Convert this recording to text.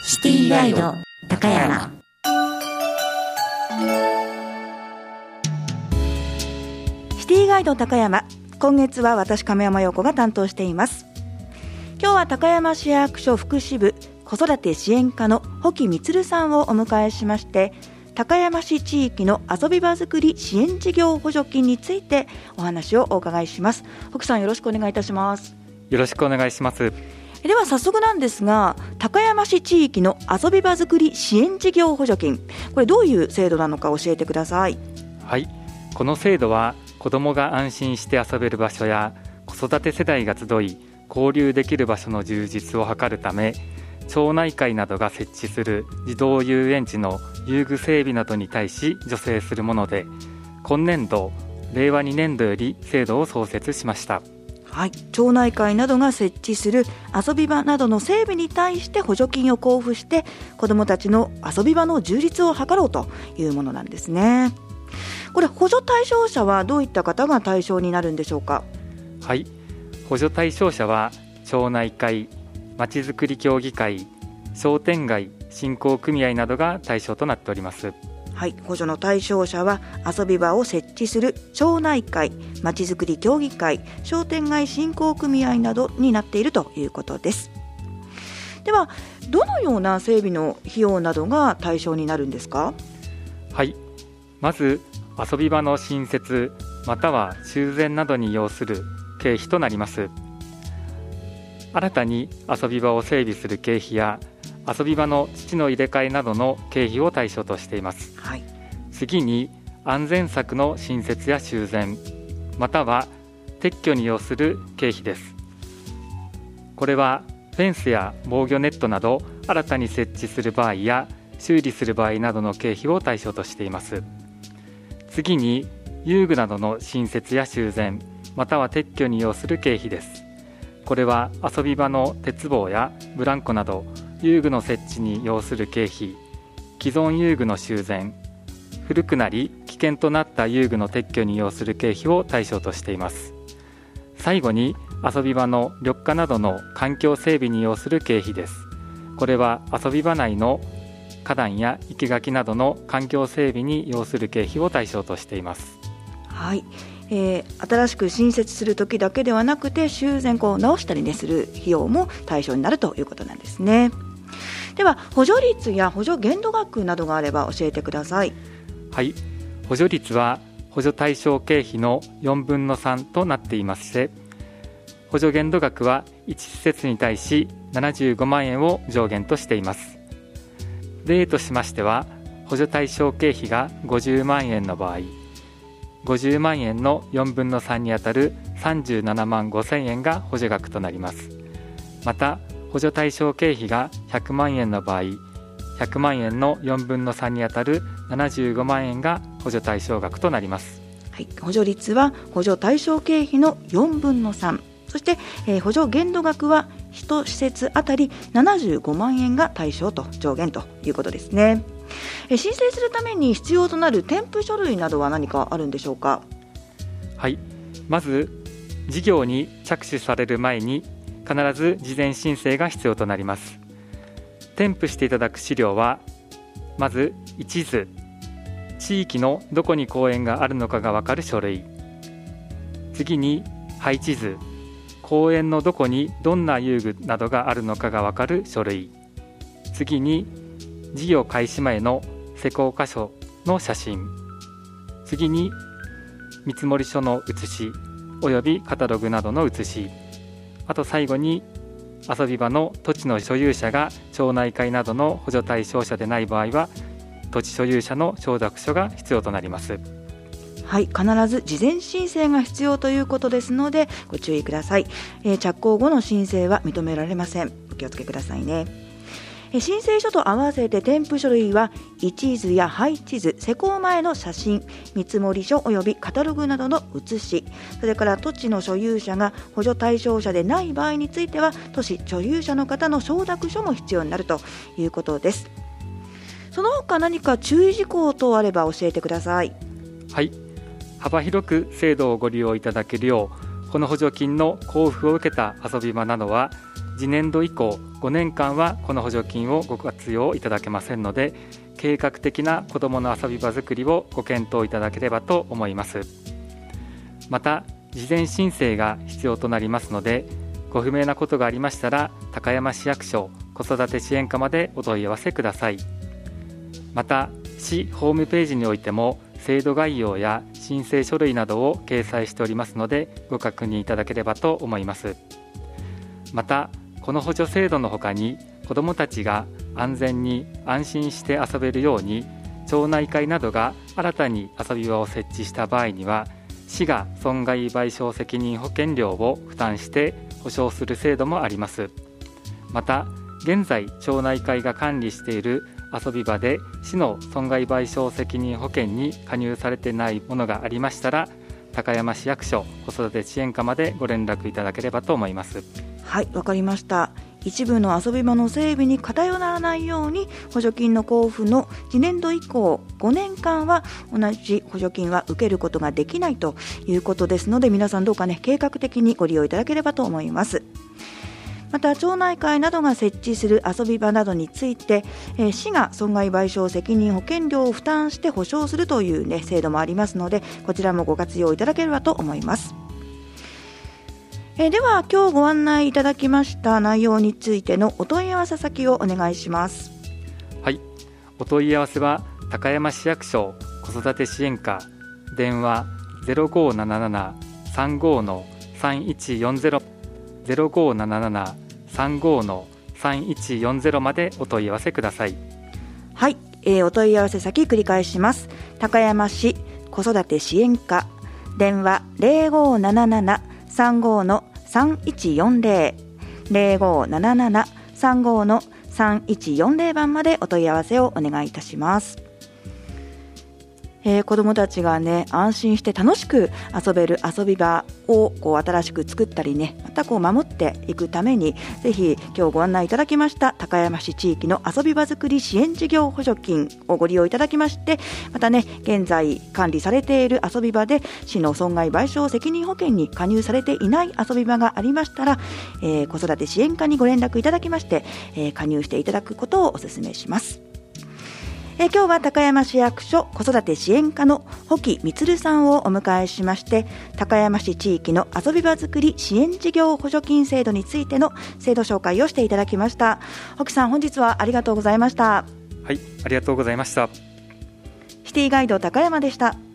シティガイド高山。 シティガイド高山、今月は私亀山陽子が担当しています。今日は高山市役所福祉部子育て支援課の保木充さんをお迎えしまして、高山市地域の遊び場づくり支援事業補助金についてお話をお伺いします。保木さん、よろしくお願いいたします。 よろしくお願いします。 では早速なんですが、高山市地域の遊び場づくり支援事業補助金、これどういう制度なのか教えてください。 はい、この制度は子どもが安心して遊べる場所や子育て世代が集い交流できる場所の充実を図るため、町内会などが設置する児童遊園地の遊具整備などに対し助成するもので、今年度令和2年度より制度を創設しました。 はい、町内会などが設置する遊び場などの整備に対して補助金を交付して子どもたちの遊び場の充実を図ろうというものなんですね。これ補助対象者はどういった方が対象になるんでしょうか。 はい、補助対象者は町内会、まちづくり協議会、商店街振興組合などが対象となっております。 はい、補助の対象者は遊び場を設置する町内会、まちづくり協議会、商店街振興組合などになっているということです。ではどのような整備の費用などが対象になるんですか。 はい、まず遊び場の新設または修繕などに要する経費となります。新たに遊び場を整備する経費や遊び場の土の入れ替えなどの経費を対象としています。 はい、 次に安全柵の新設や修繕または撤去に要する経費です。これはフェンスや防御ネットなど新たに設置する場合や修理する場合などの経費を対象としています。次に遊具などの新設や修繕または撤去に要する経費です。これは遊び場の鉄棒やブランコなど遊具の設置に要する経費、既存遊具の修繕、古くなり危険となった遊具の撤去に要する経費を対象としています。最後に遊び場の緑化などの環境整備に要する経費です。これは遊び場内の花壇や生垣などの環境整備に要する経費を対象としています。 はい、新しく新設する時だけではなくて修繕直したり、する費用も対象になるということなんですね。では補助率や補助限度額などがあれば教えてください。 はい、補助率は補助対象経費の4分の3となっていまして、補助限度額は1施設に対し75万円を上限としています。例としましては、補助対象経費が50万円の場合、50万円の4分の3にあたる37万5千円が補助額となります。また補助対象経費が100万円の場合、100万円の4分の3にあたる75万円が補助対象額となります。 はい、補助率は補助対象経費の4分の3、そして、補助限度額は1施設あたり75万円が対象と上限ということですね。申請するために必要となる添付書類などは何かあるんでしょうか。 はい、まず事業に着手される前に必ず事前申請が必要となります。添付していただく資料は、まず一図、地域のどこに公園があるのかが分かる書類、次に配置図、公園のどこにどんな遊具などがあるのかが分かる書類、次に事業開始前の施工箇所の写真、次に見積書の写しおよびカタログなどの写し、あと最後に遊び場の土地の所有者が町内会などの補助対象者でない場合は土地所有者の承諾書が必要となります。 はい、必ず事前申請が必要ということですのでご注意ください。着工後の申請は認められません。お気をつけくださいね。申請書と合わせて添付書類は一図や配置図、施工前の写真、見積書およびカタログなどの写し、それから土地の所有者が補助対象者でない場合については土地所有者の方の承諾書も必要になるということです。その他何か注意事項等あれば教えてください。 はい、幅広く制度をご利用いただけるよう、この補助金の交付を受けた遊び場などは次年度以降5年間はこの補助金をご活用いただけませんので、計画的な子どもの遊び場づくりをご検討いただければと思います。また事前申請が必要となりますので、ご不明なことがありましたら高山市役所子育て支援課までお問い合わせください。また市ホームページにおいても制度概要や申請書類などを掲載しておりますので、ご確認いただければと思います。またこの補助制度のほかに、子どもたちが安全に安心して遊べるように町内会などが新たに遊び場を設置した場合には、市が損害賠償責任保険料を負担して補償する制度もあります。また現在町内会が管理している遊び場で市の損害賠償責任保険に加入されていないものがありましたら、高山市役所子育て支援課までご連絡いただければと思います。 はい、わかりました。一部の遊び場の整備に偏らないように、補助金の交付の次年度以降5年間は同じ補助金は受けることができないということですので、皆さんどうかね、計画的にご利用いただければと思います。また町内会などが設置する遊び場などについて、市が損害賠償責任保険料を負担して補償するという、制度もありますので、こちらもご活用いただければと思います。では今日ご案内いただきました内容についてのお問い合わせ先をお願いします。 はい、お問い合わせは高山市役所子育て支援課、電話 0577-35-3140 0577-35-3140 までお問い合わせください。 はい、お問い合わせ先繰り返します。高山市子育て支援課、電話 0577-35-3140 0577-35-3140 番までお問い合わせをお願いいたします。子どもたちがね、安心して楽しく遊べる遊び場を新しく作ったりね、また守っていくために、ぜひ今日ご案内いただきました高山市地域の遊び場づくり支援事業補助金をご利用いただきまして、またね、現在管理されている遊び場で市の損害賠償責任保険に加入されていない遊び場がありましたら、子育て支援課にご連絡いただきまして、加入していただくことをお勧めします。今日は高山市役所子育て支援課の保木充さんをお迎えしまして、高山市地域の遊び場づくり支援事業補助金制度についての制度紹介をしていただきました。保木さん、本日はありがとうございました。 はい、ありがとうございました。 シティガイド高山でした。